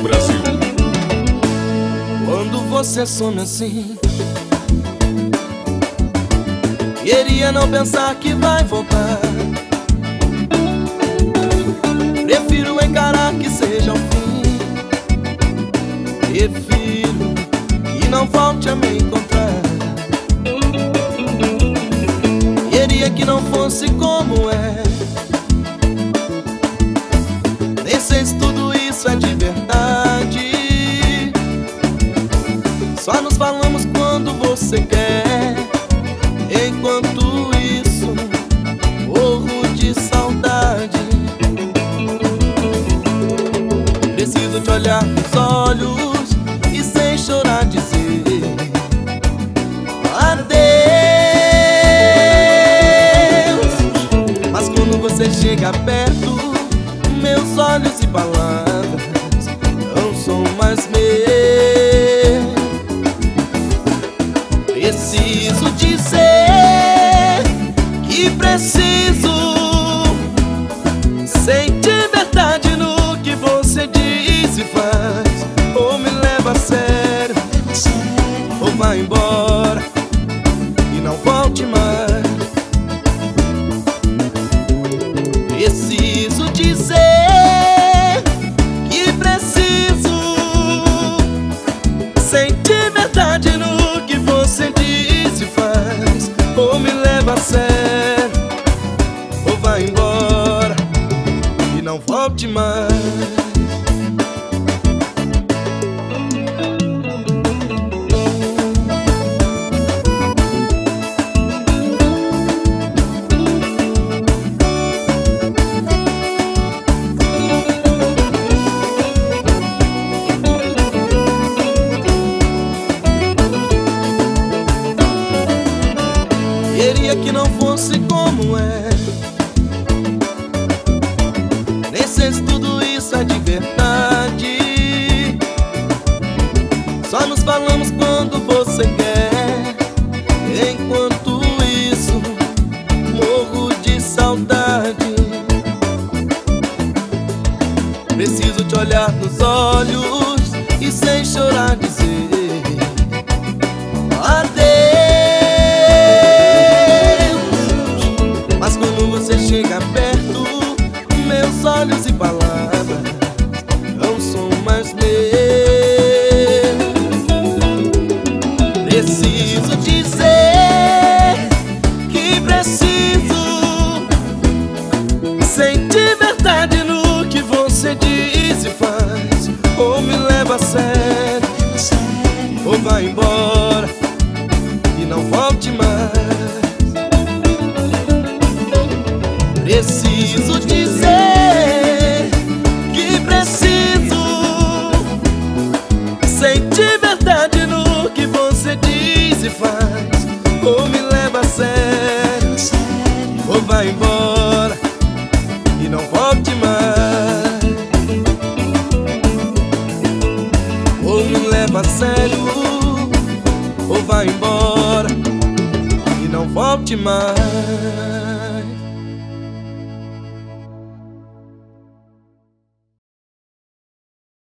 Brasil. Quando você some assim, queria não pensar que vai voltar. Prefiro encarar que seja o fim. Prefiro que não volte a me encontrar. Queria que não fosse como é. Nem sei se tudo isso é de verdade. Só nos falamos quando você quer. Enquanto isso, morro de saudade. Preciso te olhar nos olhos e sem chorar dizer adeus. Mas quando você chega perto, meus olhos e palavras não são mais meus. Preciso dizer que preciso sentir verdade no que você diz e faz. Ou me leva a sério, ou vai embora e não volte mais. Preciso dizer que preciso sentir verdade no que você diz e faz. Ou me leva a sério, ou vai embora e não volte mais. Queria que não fosse como é. Nem sei se tudo isso é de verdade. Só nos falamos quando você quer. Enquanto isso, morro de saudade. Preciso te olhar nos olhos e sem chorar dizer adeus. Chega perto, meus olhos e palavras não são mais meus. Preciso dizer que preciso sentir verdade no que você diz e faz. Ou me leva a sério, ou vai embora e não volte mais. Preciso dizer que preciso sentir verdade no que você diz e faz. Ou me leva a sério, ou vai embora e não volte mais. Ou me leva a sério, ou vai embora e não volte mais.